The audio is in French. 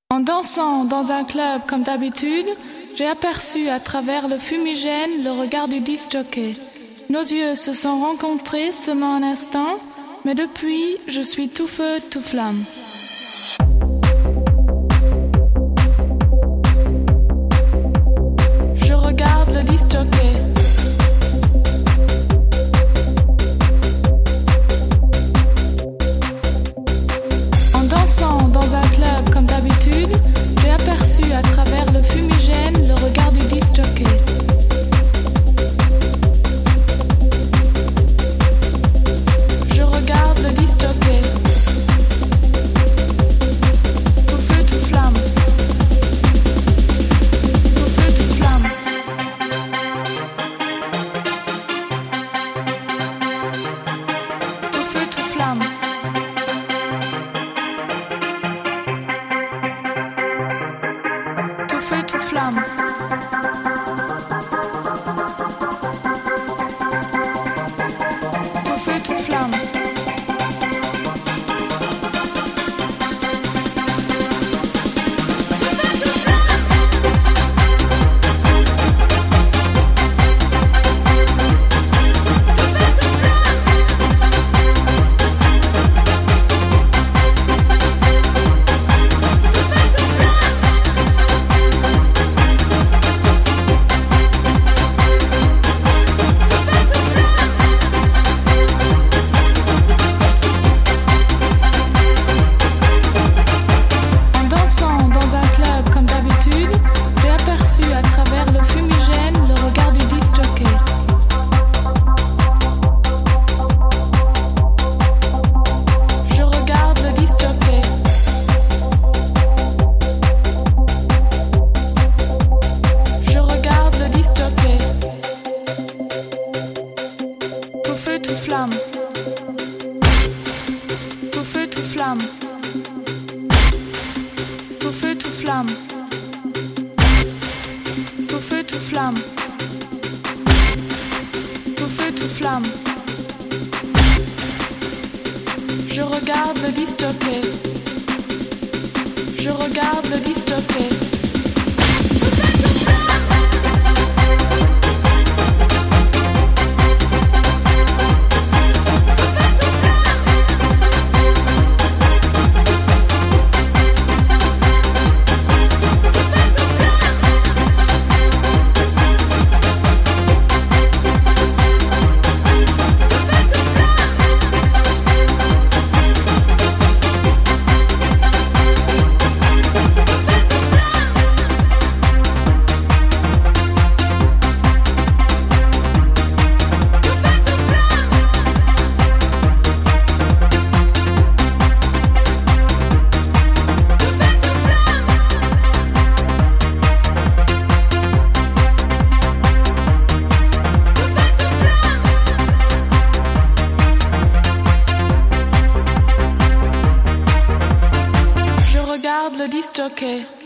En dansant dans un club comme d'habitude, j'ai aperçu à travers le fumigène le regard du disc-jockey. Nos yeux se sont rencontrés seulement un instant, mais depuis, je suis tout feu, tout flamme. Je regarde le disc-jockey. En dansant dans un club comme d'habitude, j'ai aperçu à travers le fumigène le regard du disc-jockey. Je regarde le disc-jockey. Tout feu, tout flamme. Tout feu, tout flamme. Tout feu, tout flamme. Tout feu, tout flamme. Tout feu, tout flamme. En dansant dans un club comme d'habitude, j'ai aperçu à travers le fumigène le regard du disc-jockey. Je regarde le disc-jockey. Je regarde le disc-jockey. Tout feu, tout flamme. Tout feu, tout flamme. Tout feu, tout flamme. Tout feu, tout flamme. Tout feu, tout flamme. Je regarde le disc-jockey. Je regarde le disc-jockey. Je regarde le disc-jockey.